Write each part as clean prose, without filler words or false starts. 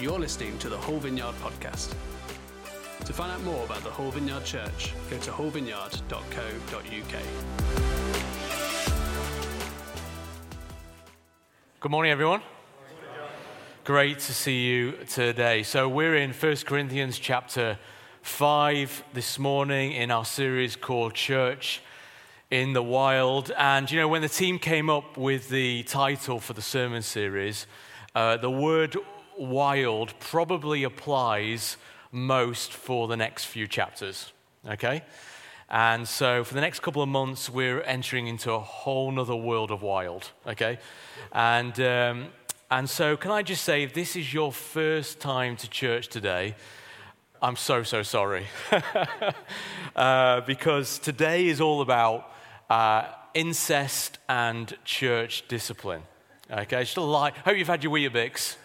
You're listening to the Whole Vineyard podcast. To find out more about the Whole Vineyard Church, go to wholevineyard.co.uk. Good morning, everyone. Great to see you today. So we're in 1 Corinthians chapter 5 this morning in our series called Church in the Wild. And you know, when the team came up with the title for the sermon series, the word wild probably applies most for the next few chapters, okay? And so for the next couple of months, we're entering into a whole nother world of wild, okay? And so can I just say, if this is your first time to church today, I'm so sorry. Because today is all about incest and church discipline, okay? Hope you've had your Weetabix.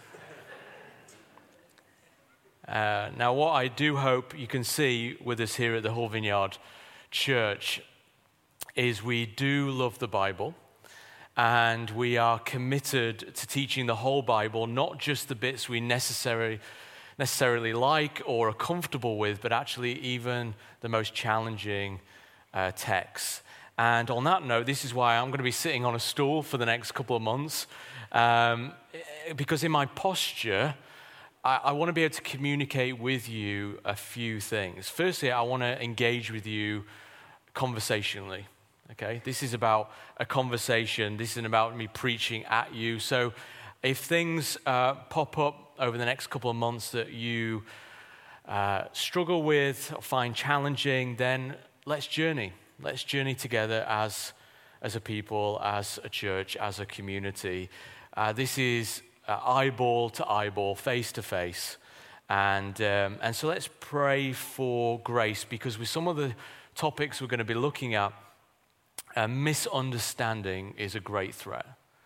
Now, what I do hope you can see with us here at the Whole Vineyard Church is we do love the Bible, and we are committed to teaching the whole Bible, not just the bits we necessarily like or are comfortable with, but actually even the most challenging texts. And on that note, this is why I'm going to be sitting on a stool for the next couple of months, because in my posture, I want to be able to communicate with you a few things. Firstly, I want to engage with you conversationally, okay? This is about a conversation. This isn't about me preaching at you. So if things pop up over the next couple of months that you struggle with or find challenging, then let's journey. Let's journey together as a people, as a church, as a community. This is eyeball to eyeball, face to face. And so let's pray for grace, because with some of the topics we're going to be looking at, misunderstanding is a great threat.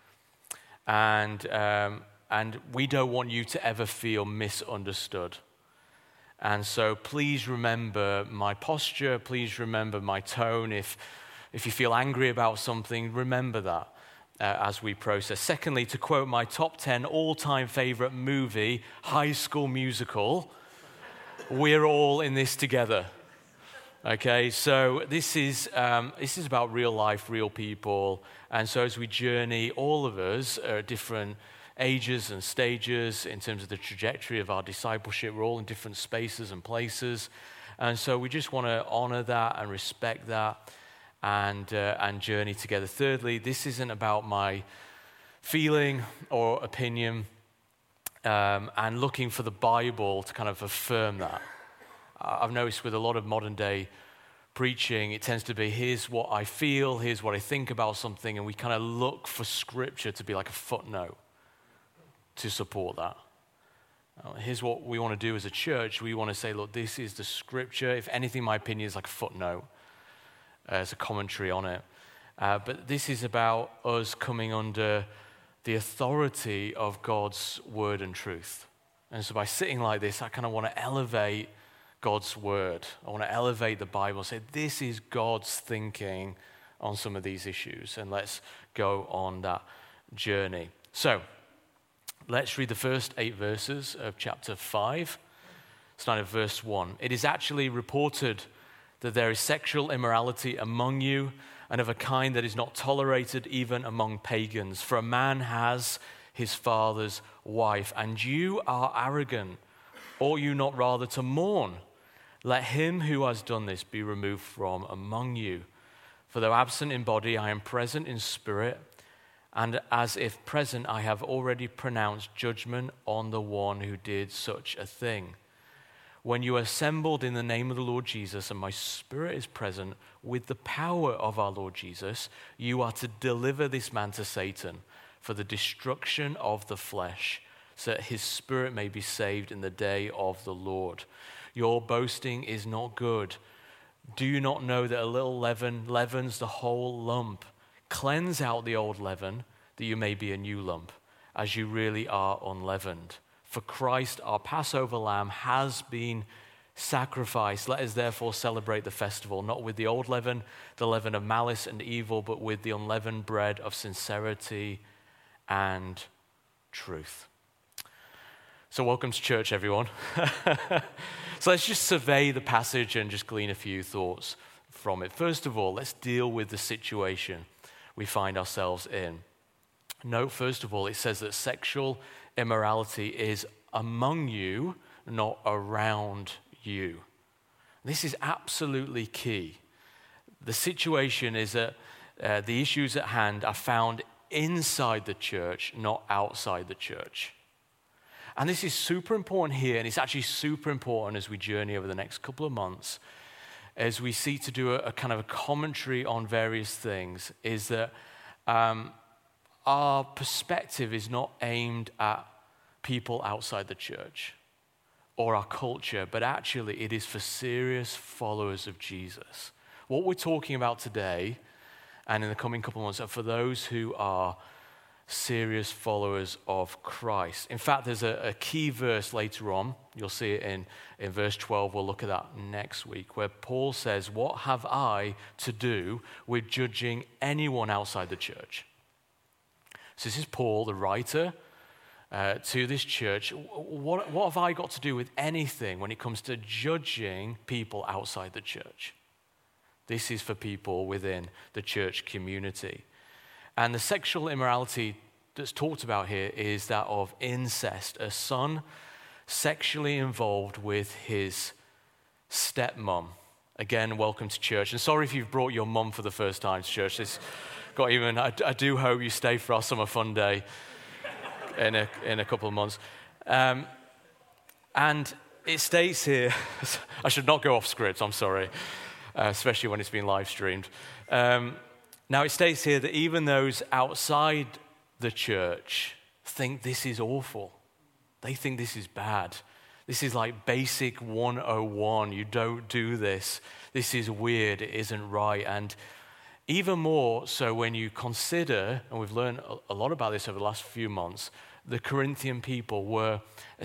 And we don't want you to ever feel misunderstood. And so please remember my posture, please remember my tone. If you feel angry about something, remember that. As we process. Secondly, to quote my top 10 all-time favorite movie, High School Musical, we're all in this together. Okay, so this is about real life, real people, and so as we journey, all of us are at different ages and stages in terms of the trajectory of our discipleship. We're all in different spaces and places, and so we just want to honor that and respect that. And journey together. Thirdly, this isn't about my feeling or opinion, and looking for the Bible to kind of affirm that. I've noticed with a lot of modern day preaching, it tends to be, here's what I feel, here's what I think about something, and we kind of look for Scripture to be like a footnote to support that. Here's what we want to do as a church. We want to say, look, this is the Scripture. If anything, my opinion is like a footnote. As a commentary on it. But this is about us coming under the authority of God's word and truth. And so by sitting like this, I kind of want to elevate God's word. I want to elevate the Bible and say, this is God's thinking on some of these issues. And let's go on that journey. So let's read the first 8 verses of chapter 5, starting at verse 1. It is actually reported that there is sexual immorality among you, and of a kind that is not tolerated even among pagans. For a man has his father's wife, and you are arrogant. Ought you not rather to mourn? Let him who has done this be removed from among you. For though absent in body, I am present in spirit, and as if present, I have already pronounced judgment on the one who did such a thing. When you are assembled in the name of the Lord Jesus, and my spirit is present with the power of our Lord Jesus, you are to deliver this man to Satan for the destruction of the flesh, so that his spirit may be saved in the day of the Lord. Your boasting is not good. Do you not know that a little leaven leavens the whole lump? Cleanse out the old leaven, that you may be a new lump, as you really are unleavened. For Christ, our Passover lamb, has been sacrificed. Let us therefore celebrate the festival, not with the old leaven, the leaven of malice and evil, but with the unleavened bread of sincerity and truth. So welcome to church, everyone. So let's just survey the passage and just glean a few thoughts from it. First of all, let's deal with the situation we find ourselves in. Note, first of all, it says that sexual immorality is among you, not around you. This is absolutely key. The situation is that the issues at hand are found inside the church, not outside the church. And this is super important here, and it's actually super important as we journey over the next couple of months, as we seek to do a kind of a commentary on various things, is that our perspective is not aimed at people outside the church or our culture, but actually it is for serious followers of Jesus. What we're talking about today and in the coming couple of months are for those who are serious followers of Christ. In fact, there's a key verse later on. You'll see it in verse 12. We'll look at that next week, where Paul says, "What have I to do with judging anyone outside the church?" So this is Paul, the writer, to this church. What have I got to do with anything when it comes to judging people outside the church? This is for people within the church community. And the sexual immorality that's talked about here is that of incest, a son sexually involved with his stepmom. Again, welcome to church. And sorry if you've brought your mum for the first time to church. I do hope you stay for our summer fun day in a couple of months. And it states here, I should not go off script, I'm sorry, especially when it's been live streamed. Now, it states here that even those outside the church think this is awful. They think this is bad. This is like basic 101. You don't do this. This is weird. It isn't right. And even more so when you consider, and we've learned a lot about this over the last few months, the Corinthian people were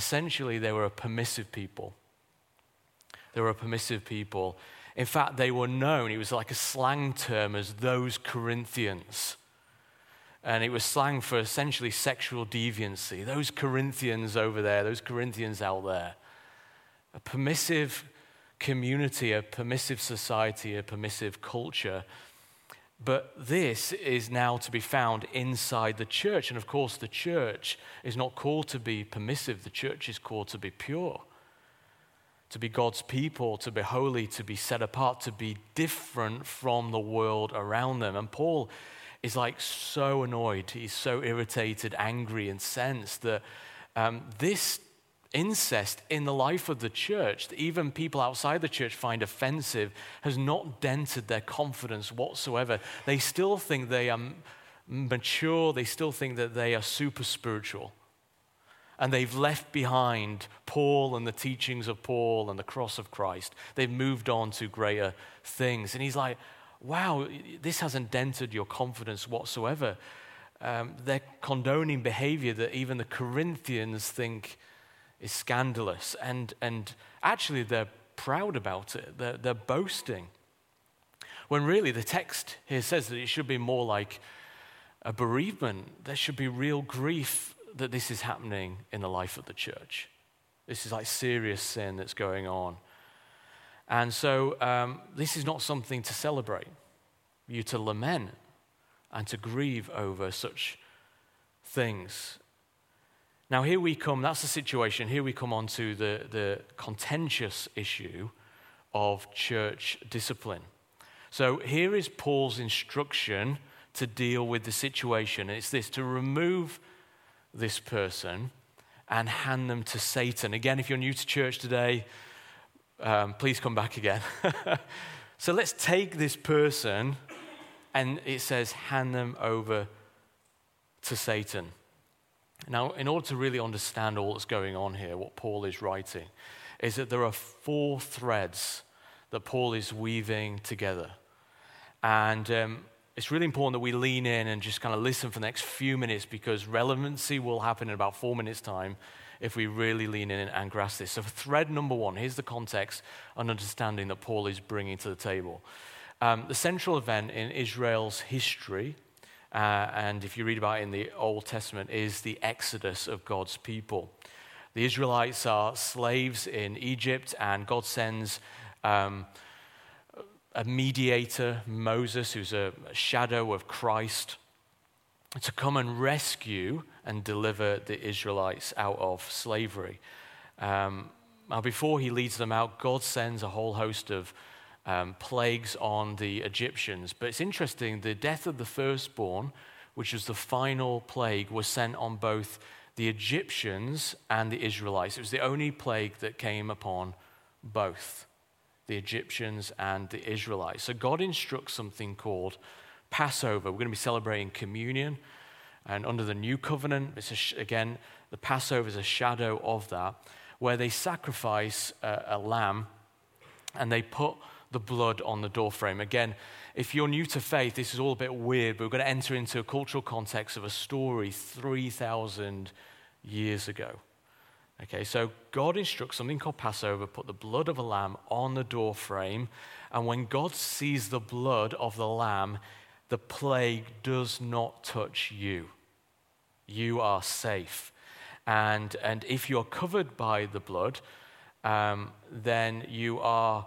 a permissive people. They were a permissive people. In fact, they were known, it was like a slang term, as those Corinthians. And it was slang for essentially sexual deviancy. Those Corinthians over there, those Corinthians out there. A permissive community, a permissive society, a permissive culture. But this is now to be found inside the church. And of course, the church is not called to be permissive. The church is called to be pure, to be God's people, to be holy, to be set apart, to be different from the world around them. And Paul is like so annoyed. He's so irritated, angry, incensed that this incest in the life of the church, that even people outside the church find offensive, has not dented their confidence whatsoever. They still think they are mature. They still think that they are super spiritual. And they've left behind Paul and the teachings of Paul and the cross of Christ. They've moved on to greater things. And he's like, wow, this hasn't dented your confidence whatsoever. They're condoning behavior that even the Corinthians think is scandalous. And actually they're proud about it. They're boasting. When really the text here says that it should be more like a bereavement. There should be real grief that this is happening in the life of the church. This is like serious sin that's going on. And so this is not something to celebrate. You to lament and to grieve over such things. Now here we come, that's the situation. Here we come on to the contentious issue of church discipline. So here is Paul's instruction to deal with the situation. It's this: to remove this person and hand them to Satan. Again, if you're new to church today, please come back again. So let's take this person, and it says hand them over to Satan. Now, in order to really understand all that's going on here, what Paul is writing is that there are 4 threads that Paul is weaving together. And it's really important that we lean in and just kind of listen for the next few minutes, because relevancy will happen in about 4 minutes' time if we really lean in and grasp this. So thread number 1, here's the context and understanding that Paul is bringing to the table. The central event in Israel's history, and if you read about it in the Old Testament, is the exodus of God's people. The Israelites are slaves in Egypt, and God sends a mediator, Moses, who's a shadow of Christ, to come and rescue and deliver the Israelites out of slavery. Now, before he leads them out, God sends a whole host of plagues on the Egyptians. But it's interesting, the death of the firstborn, which was the final plague, was sent on both the Egyptians and the Israelites. It was the only plague that came upon both the Egyptians and the Israelites. So God instructs something called Passover. We're going to be celebrating communion. And under the new covenant, again, the Passover is a shadow of that, where they sacrifice a lamb and they put the blood on the doorframe. Again, if you're new to faith, this is all a bit weird, but we're going to enter into a cultural context of a story 3,000 years ago. Okay, so God instructs something called Passover, put the blood of a lamb on the doorframe, and when God sees the blood of the lamb, the plague does not touch you. You are safe. And if you're covered by the blood, then you are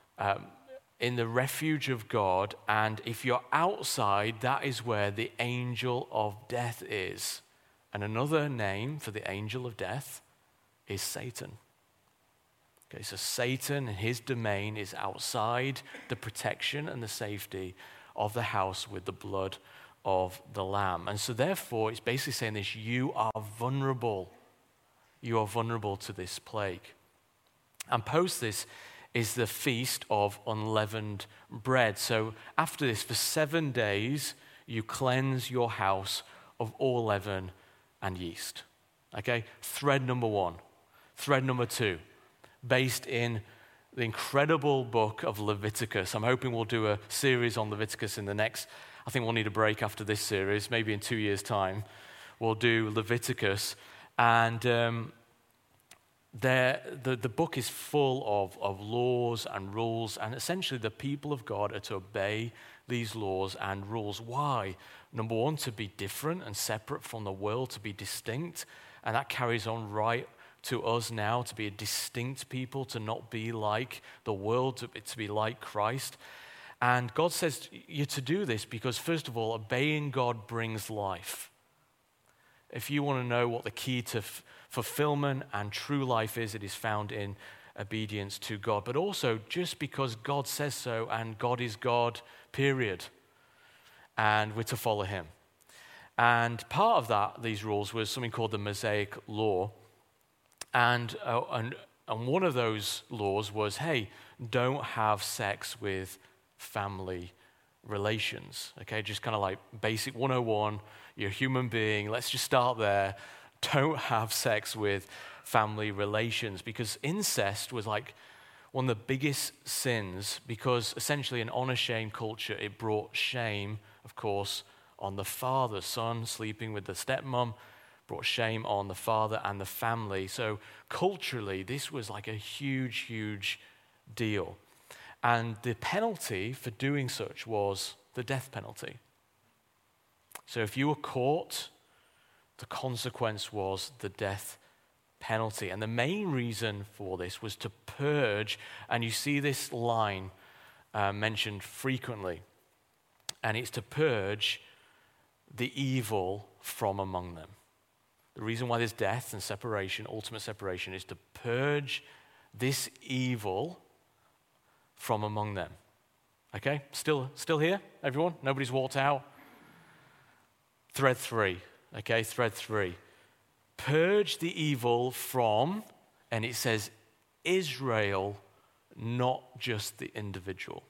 in the refuge of God. And if you're outside, that is where the angel of death is. And another name for the angel of death is Satan. Okay, so Satan and his domain is outside the protection and the safety of the house with the blood of the lamb. And so therefore, it's basically saying this: you are vulnerable. You are vulnerable to this plague. And post this is the feast of unleavened bread. So after this, for 7 days, you cleanse your house of all leaven and yeast. Okay, thread number 1. Thread number 2, based in the incredible book of Leviticus. I'm hoping we'll do a series on Leviticus in the next, I think we'll need a break after this series, maybe in 2 years' time. We'll do Leviticus. And the book is full of laws and rules, and essentially the people of God are to obey these laws and rules. Why? Number 1, to be different and separate from the world, to be distinct, and that carries on right to us now, to be a distinct people, to not be like the world, to be like Christ. And God says you're to do this because, first of all, obeying God brings life. If you want to know what the key to fulfillment and true life is, it is found in obedience to God. But also, just because God says so, and God is God, period. And we're to follow him. And part of that, these rules, was something called the Mosaic Law. And one of those laws was, hey, don't have sex with family relations. Okay, just kind of like basic 101, you're a human being, let's just start there. Don't have sex with family relations, because incest was like one of the biggest sins, because essentially in honor-shame culture, it brought shame, of course, on the father. Son sleeping with the stepmom brought shame on the father and the family. So culturally, this was like a huge, huge deal. And the penalty for doing such was the death penalty. So if you were caught, the consequence was the death penalty. And the main reason for this was to purge, and you see this line mentioned frequently, and it's to purge the evil from among them. The reason why there's death and separation, ultimate separation, is to purge this evil from among them. Okay? Still here, everyone? Nobody's walked out? Thread 3. Okay, thread 3. Purge the evil from, and it says Israel, not just the individual.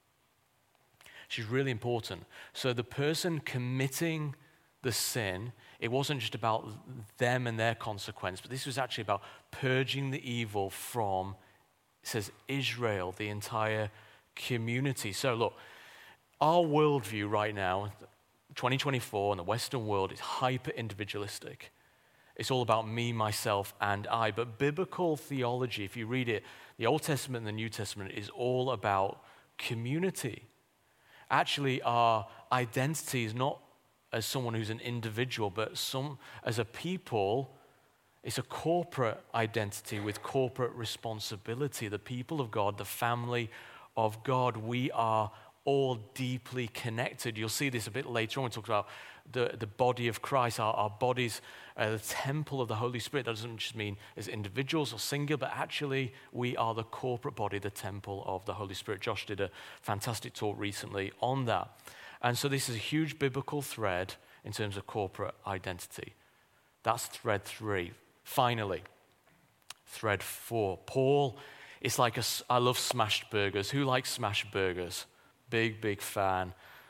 Which is really important. So the person committing the sin, it wasn't just about them and their consequence, but this was actually about purging the evil from, it says Israel, the entire community. So look, our worldview right now, 2024 in the Western world, is hyper individualistic. It's all about me, myself, and I. But biblical theology, if you read it, the Old Testament and the New Testament, is all about community. Actually, our identity is not as someone who's an individual, but as a people It's a corporate identity with corporate responsibility. The people of God, the family of God, we are all deeply connected. You'll see this a bit later on when we talk about the body of Christ. Our bodies are the temple of the Holy Spirit. That doesn't just mean as individuals or singular, but actually we are the corporate body, the temple of the Holy Spirit. Josh did a fantastic talk recently on that. And so this is a huge biblical thread in terms of corporate identity. That's thread 3. Finally, thread 4. Paul, it's like I love smashed burgers. Who likes smashed burgers? Big fan.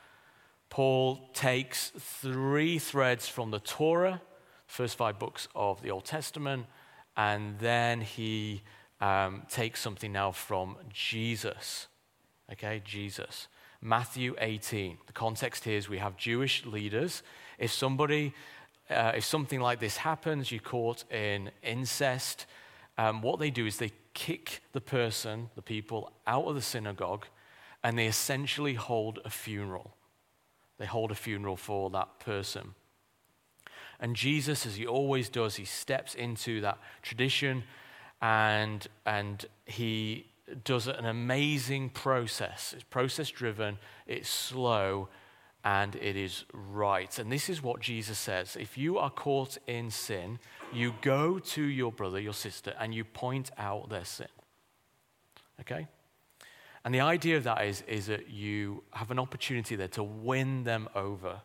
Paul takes 3 threads from the Torah, first 5 books of the Old Testament, and then he takes something now from Jesus. Okay, Jesus. Matthew 18. The context here is we have Jewish leaders. If something like this happens, you're caught in incest, what they do is they kick the people, out of the synagogue, and they essentially hold a funeral. They hold a funeral for that person. And Jesus, as he always does, he steps into that tradition and he does an amazing process. It's process-driven, it's slow, and it is right. And this is what Jesus says. If you are caught in sin, you go to your brother, your sister, and you point out their sin. Okay? And the idea of that is that you have an opportunity there to win them over.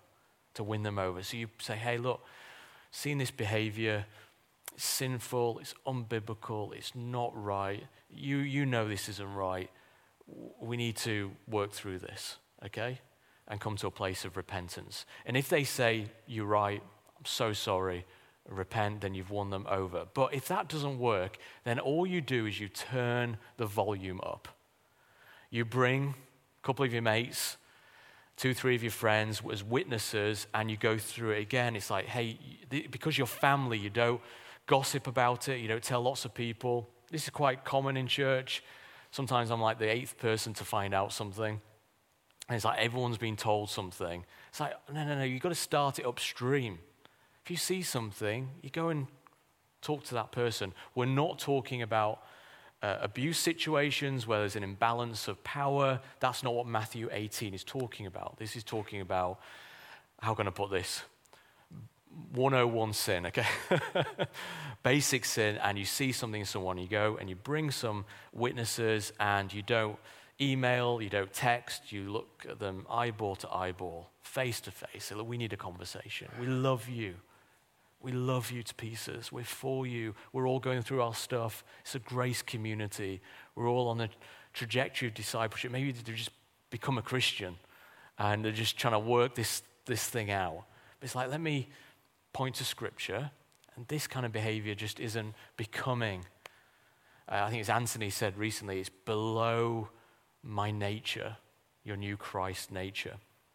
So you say, hey, look, seeing this behavior, it's sinful, it's unbiblical, it's not right. You know this isn't right. We need to work through this, okay? And come to a place of repentance. And if they say, you're right, I'm so sorry, repent, then you've won them over. But if that doesn't work, then all you do is you turn the volume up. You bring a couple of your mates, 2, 3 of your friends as witnesses, and you go through it again. It's like, hey, because you're family, you don't gossip about it, you don't tell lots of people. This is quite common in church. Sometimes I'm like the 8th person to find out something. And it's like everyone's been told something. It's like, no, you've got to start it upstream. If you see something, you go and talk to that person. We're not talking about abuse situations where there's an imbalance of power. That's not what Matthew 18 is talking about. This is talking about, how can I put this? 101 sin, okay? Basic sin, and you see something in someone, you go and you bring some witnesses, and you don't email, you don't text, you look at them eyeball to eyeball, face to face. Say, look, we need a conversation. We love you. We love you to pieces. We're for you. We're all going through our stuff. It's a grace community. We're all on the trajectory of discipleship. Maybe they've just become a Christian and they're just trying to work this thing out. But it's like, let me point to Scripture, and this kind of behavior just isn't becoming. I think as Anthony said recently, it's below my nature, your new Christ nature.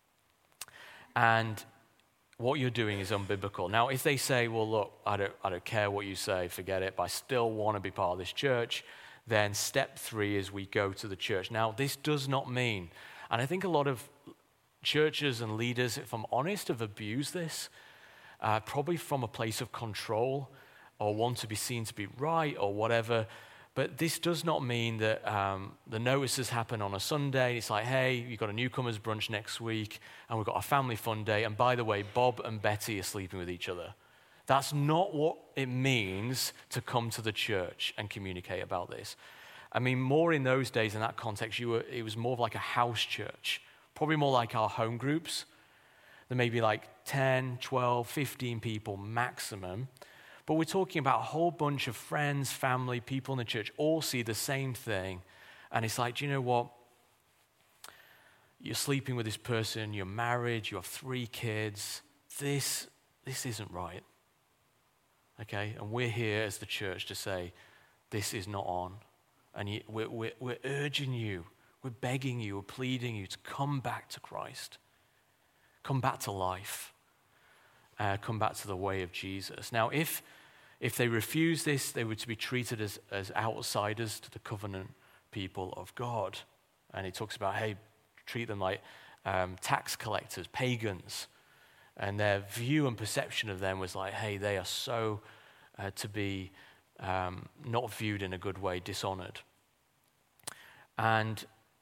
And what you're doing is unbiblical. Now, if they say, well, look, I don't care what you say, forget it, but I still want to be part of this church, then step 3 is we go to the church. Now, this does not mean, and I think a lot of churches and leaders, if I'm honest, have abused this, probably from a place of control or want to be seen to be right or whatever. But this does not mean that the notices happen on a Sunday. It's like, hey, you've got a newcomers brunch next week, and we've got a family fun day. And by the way, Bob and Betty are sleeping with each other. That's not what it means to come to the church and communicate about this. I mean, more in those days, in that context, it was more of like a house church, probably more like our home groups. There may be like 10, 12, 15 people maximum. But we're talking about a whole bunch of friends, family, people in the church, all see the same thing. And it's like, do you know what? You're sleeping with this person, you're married, you have 3 kids. This isn't right. Okay? And we're here as the church to say, this is not on. And we're urging you, we're begging you, we're pleading you to come back to Christ. Come back to life. Come back to the way of Jesus. Now, if they refuse this, they were to be treated as outsiders to the covenant people of God. And he talks about, hey, treat them like tax collectors, pagans. And their view and perception of them was like, hey, they are so to be not viewed in a good way, dishonored. And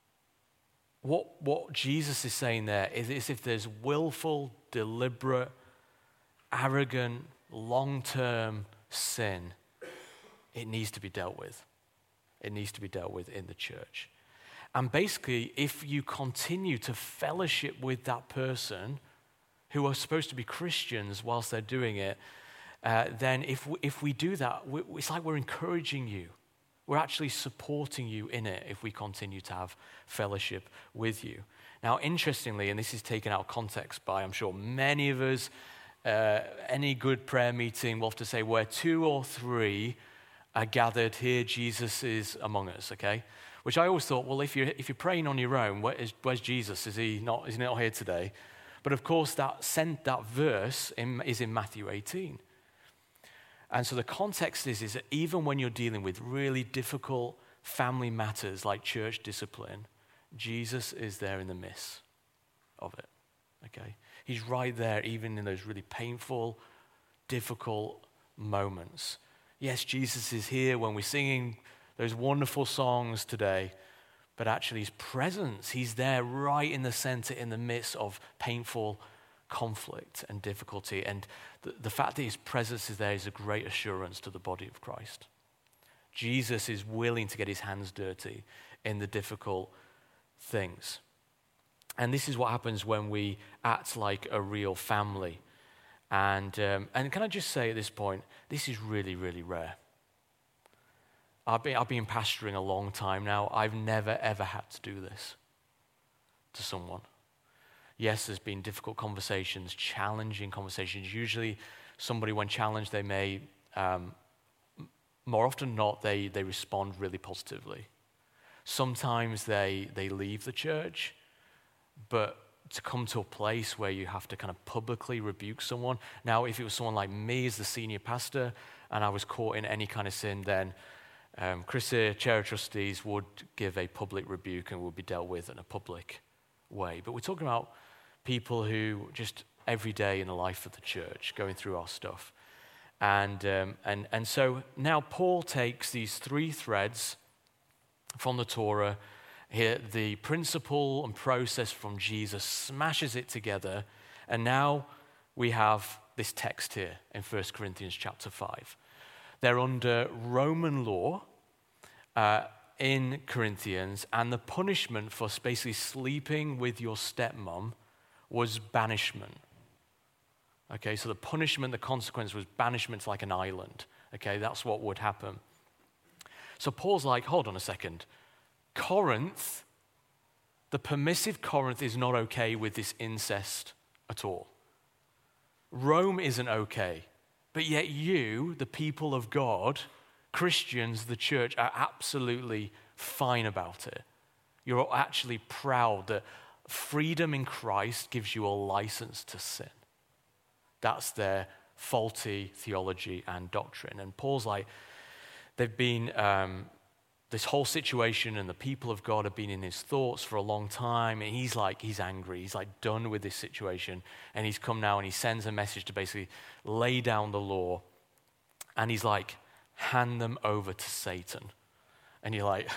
what Jesus is saying there is if there's willful, deliberate, arrogant, long-term sin, it needs to be dealt with. It needs to be dealt with in the church. And basically, if you continue to fellowship with that person who are supposed to be Christians whilst they're doing it, then if we do that, it's like we're encouraging you. We're actually supporting you in it if we continue to have fellowship with you. Now, interestingly, and this is taken out of context by, I'm sure, many of us, any good prayer meeting will have to say, where 2 or 3 are gathered, here Jesus is among us, okay? Which I always thought, well, if you're praying on your own, where's Jesus? Is he not here today? But of course, that verse is in Matthew 18. And so the context is that even when you're dealing with really difficult family matters like church discipline, Jesus is there in the midst of it, okay? He's right there even in those really painful, difficult moments. Yes, Jesus is here when we're singing those wonderful songs today, but actually his presence, he's there right in the center, in the midst of painful conflict and difficulty. And the fact that his presence is there is a great assurance to the body of Christ. Jesus is willing to get his hands dirty in the difficult things. And this is what happens when we act like a real family. And can I just say at this point, this is really, really rare. I've been pastoring a long time now. I've never, ever had to do this to someone. Yes, there's been difficult conversations, challenging conversations. Usually somebody, when challenged, they may, more often than not, they respond really positively. Sometimes they leave the church, but to come to a place where you have to kind of publicly rebuke someone. Now, if it was someone like me as the senior pastor and I was caught in any kind of sin, then Chris here, chair of trustees, would give a public rebuke and would be dealt with in a public way. But we're talking about people who just every day in the life of the church going through our stuff. And so now Paul takes these 3 threads from the Torah, here, the principle and process from Jesus, smashes it together, and now we have this text here in 1 Corinthians chapter 5. They're under Roman law in Corinthians, and the punishment for basically sleeping with your stepmom was banishment. Okay, so the punishment, the consequence was banishment to like an island. Okay, that's what would happen. So Paul's like, hold on a second. Corinth, the permissive Corinth is not okay with this incest at all. Rome isn't okay. But yet you, the people of God, Christians, the church, are absolutely fine about it. You're actually proud that freedom in Christ gives you a license to sin. That's their faulty theology and doctrine. And Paul's like, they've been, this whole situation and the people of God have been in his thoughts for a long time. And he's angry. He's like done with this situation. And he's come now and he sends a message to basically lay down the law. And he's like, hand them over to Satan. And you're like,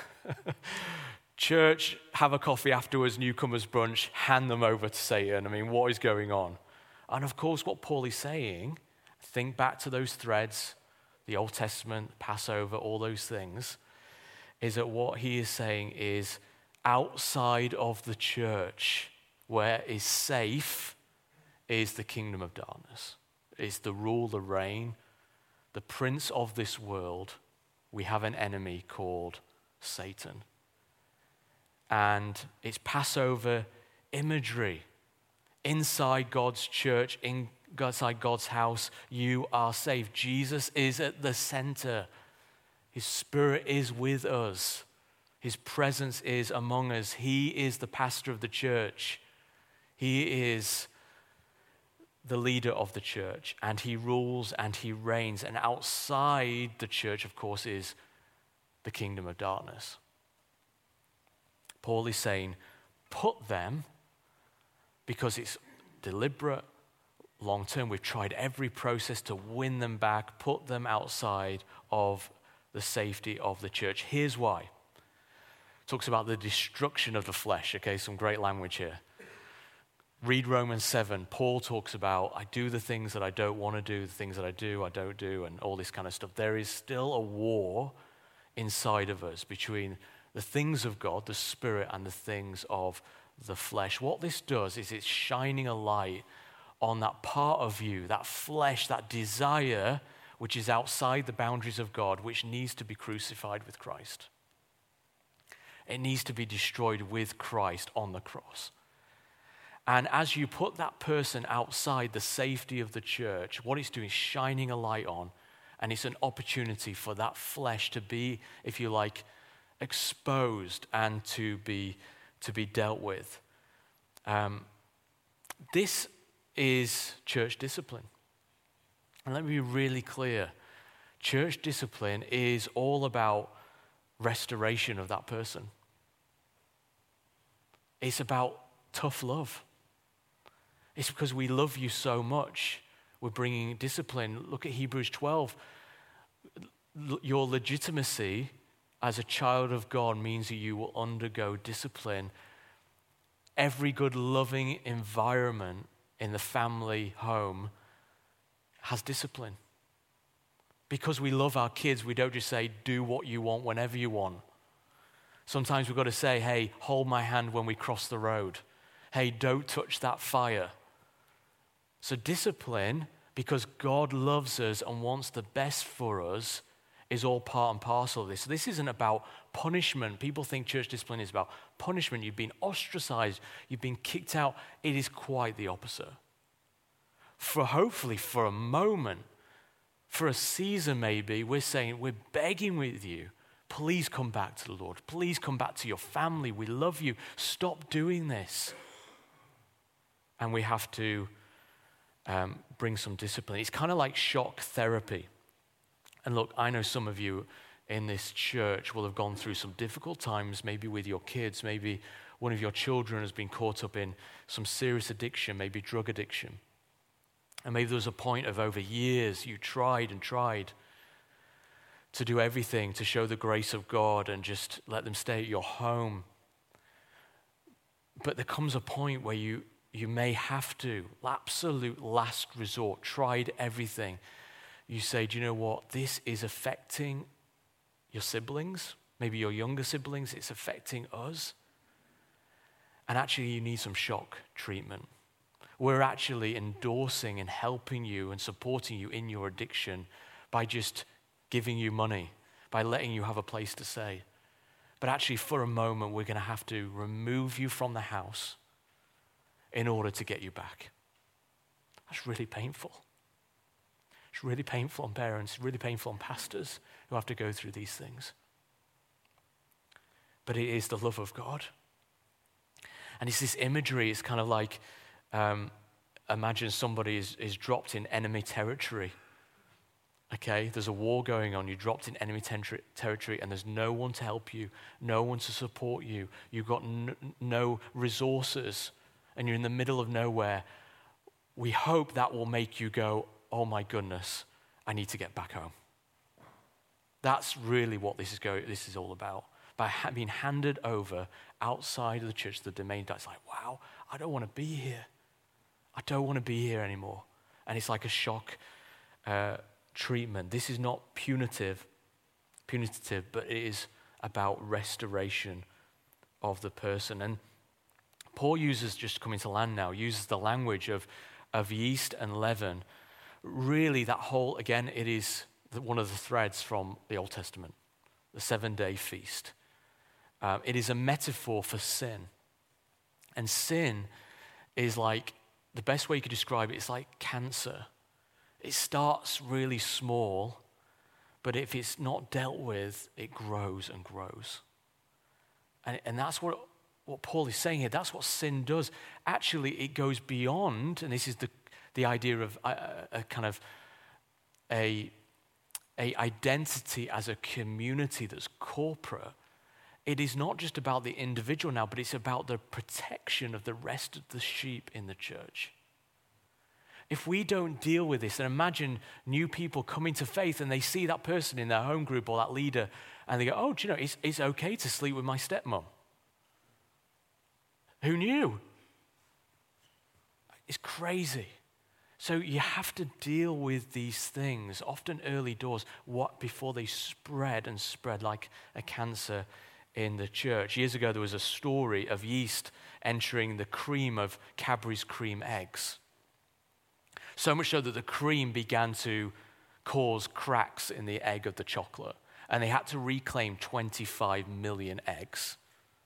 church, have a coffee afterwards, newcomers brunch, hand them over to Satan. I mean, what is going on? And of course, what Paul is saying, think back to those threads, the Old Testament, Passover, all those things, is that what he is saying is outside of the church, where is safe, is the kingdom of darkness. It's the rule, the reign, the prince of this world. We have an enemy called Satan. And it's Passover imagery. Inside God's church, inside God's house, you are safe. Jesus is at the center. His Spirit is with us. His presence is among us. He is the pastor of the church. He is the leader of the church, and he rules and he reigns. And outside the church, of course, is the kingdom of darkness. Paul is saying, put them, because it's deliberate, long term. We've tried every process to win them back, put them outside of the safety of the church. Here's why. It talks about the destruction of the flesh. Okay, some great language here. Read Romans 7. Paul talks about, I do the things that I don't want to do, the things that I don't do, and all this kind of stuff. There is still a war inside of us between the things of God, the Spirit, and the things of the flesh. What this does is it's shining a light on that part of you, that flesh, that desire, which is outside the boundaries of God, which needs to be crucified with Christ. It needs to be destroyed with Christ on the cross. And as you put that person outside the safety of the church, what it's doing is shining a light on, and it's an opportunity for that flesh to be, if you like, exposed and to be dealt with. This is church discipline. And let me be really clear. Church discipline is all about restoration of that person. It's about tough love. It's because we love you so much. We're bringing discipline. Look at Hebrews 12. Your legitimacy as a child of God means that you will undergo discipline. Every good, loving environment in the family home has discipline. Because we love our kids, we don't just say, do what you want whenever you want. Sometimes we've got to say, hey, hold my hand when we cross the road. Hey, don't touch that fire. So discipline, because God loves us and wants the best for us, is all part and parcel of this. So this isn't about punishment. People think church discipline is about punishment. You've been ostracized. You've been kicked out. It is quite the opposite. Hopefully for a moment, for a season maybe, we're saying, we're begging with you, please come back to the Lord. Please come back to your family. We love you. Stop doing this. And we have to bring some discipline. It's kind of like shock therapy. And look, I know some of you in this church will have gone through some difficult times, maybe with your kids. Maybe one of your children has been caught up in some serious addiction, maybe drug addiction. And maybe there was a point of over years you tried and tried to do everything to show the grace of God and just let them stay at your home. But there comes a point where you may have to, absolute last resort, tried everything. You say, do you know what? This is affecting your siblings, maybe your younger siblings. It's affecting us. And actually, you need some shock treatment. We're actually endorsing and helping you and supporting you in your addiction by just giving you money, by letting you have a place to stay. But actually, for a moment, we're going to have to remove you from the house in order to get you back. That's really painful. It's really painful on parents, really painful on pastors who have to go through these things. But it is the love of God. And it's this imagery, it's kind of like, imagine somebody is dropped in enemy territory. Okay, there's a war going on, you're dropped in enemy territory and there's no one to help you, no one to support you, you've got no resources, and you're in the middle of nowhere. We hope that will make you go, oh my goodness, I need to get back home. That's really what this is all about. By being handed over outside of the church, the domain, that's like, wow, I don't want to be here. I don't want to be here anymore. And it's like a shock treatment. This is not punitive, but it is about restoration of the person. And Paul uses, just coming to land now, uses the language of yeast and leaven. Really, that whole, again, it is one of the threads from the Old Testament, the 7-day feast. It is a metaphor for sin. And sin is like, the best way you could describe it is like cancer. It starts really small, but if it's not dealt with, it grows and grows. And that's what Paul is saying here. That's what sin does. Actually, it goes beyond, and this is the idea of a kind of a identity as a community that's corporate. It is not just about the individual now, but it's about the protection of the rest of the sheep in the church. If we don't deal with this, and imagine new people coming to faith and they see that person in their home group or that leader and they go, oh, do you know, it's okay to sleep with my stepmom. Who knew? It's crazy. So you have to deal with these things, often early doors, before they spread like a cancer in the church. Years ago, there was a story of yeast entering the cream of Cadbury's cream eggs. So much so that the cream began to cause cracks in the egg of the chocolate. And they had to reclaim 25 million eggs.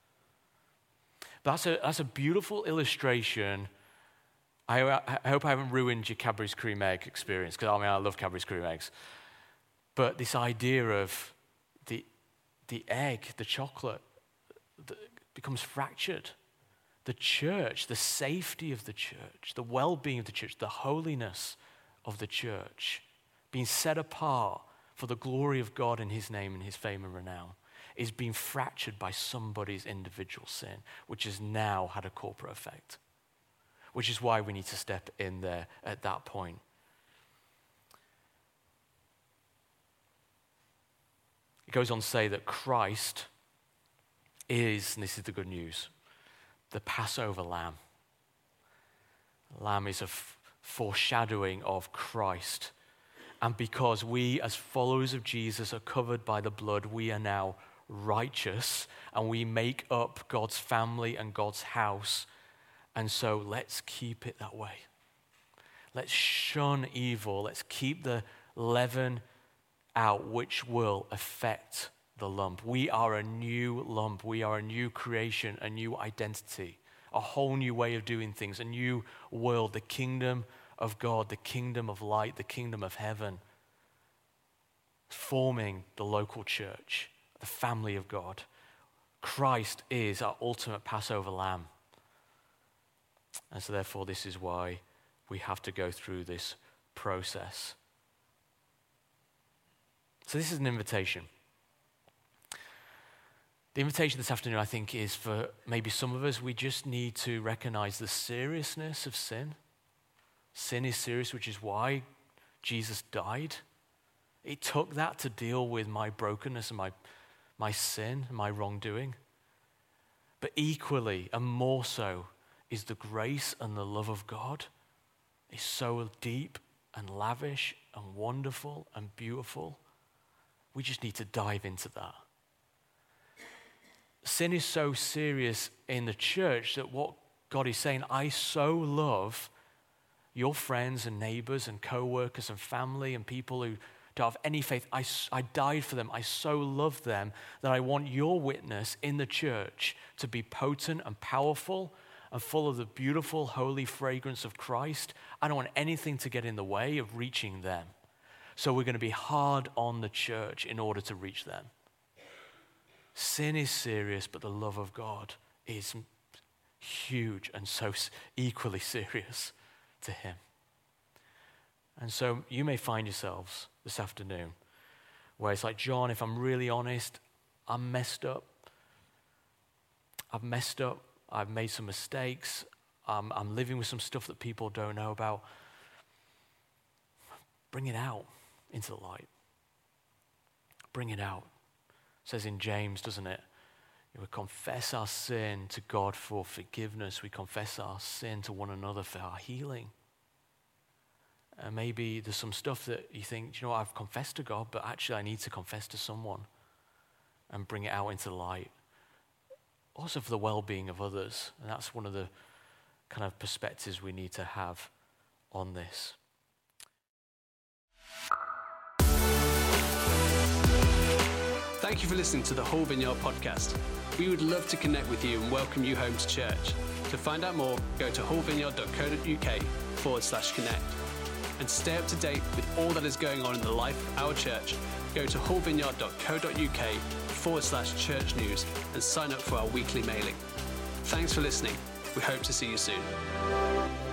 But that's a beautiful illustration. I hope I haven't ruined your Cadbury's cream egg experience, because I love Cadbury's cream eggs. But this idea of the egg, the chocolate, becomes fractured. The church, the safety of the church, the well-being of the church, the holiness of the church, being set apart for the glory of God in his name and his fame and renown, is being fractured by somebody's individual sin, which has now had a corporate effect, which is why we need to step in there at that point. It goes on to say that Christ is, and this is the good news, the Passover lamb. Lamb is a foreshadowing of Christ. And because we, as followers of Jesus, are covered by the blood, we are now righteous, and we make up God's family and God's house. And so let's keep it that way. Let's shun evil. Let's keep the leaven out, which will affect the lump. We are a new lump. We are a new creation, a new identity, a whole new way of doing things, a new world, the kingdom of God, the kingdom of light, the kingdom of heaven, forming the local church, the family of God. Christ is our ultimate Passover lamb. And so therefore, this is why we have to go through this process. So this is an invitation. The invitation this afternoon, I think, is for maybe some of us, we just need to recognize the seriousness of sin. Sin is serious, which is why Jesus died. It took that to deal with my brokenness and my sin and my wrongdoing. But equally and more so is the grace and the love of God. It's so deep and lavish and wonderful and beautiful. We just need to dive into that. Sin is so serious in the church that what God is saying, I so love your friends and neighbors and co-workers and family and people who don't have any faith. I died for them. I so love them that I want your witness in the church to be potent and powerful and full of the beautiful, holy fragrance of Christ. I don't want anything to get in the way of reaching them. So we're going to be hard on the church in order to reach them. Sin is serious, but the love of God is huge and so equally serious to him. And so you may find yourselves this afternoon where it's like, John, if I'm really honest, I'm messed up. I've messed up. I've made some mistakes. I'm living with some stuff that people don't know about. Bring it out into the light. Bring it out. It says in James, doesn't it? We confess our sin to God for forgiveness. We confess our sin to one another for our healing. And maybe there's some stuff that you think, you know what, I've confessed to God, but actually I need to confess to someone and bring it out into the light. Also for the well-being of others. And that's one of the kind of perspectives we need to have on this. Thank you for listening to the Whole Vineyard podcast. We would love to connect with you and welcome you home to church. To find out more, go to wholevineyard.co.uk/connect. And to stay up to date with all that is going on in the life of our church, go to wholevineyard.co.uk/church news and sign up for our weekly mailing. Thanks for listening. We hope to see you soon.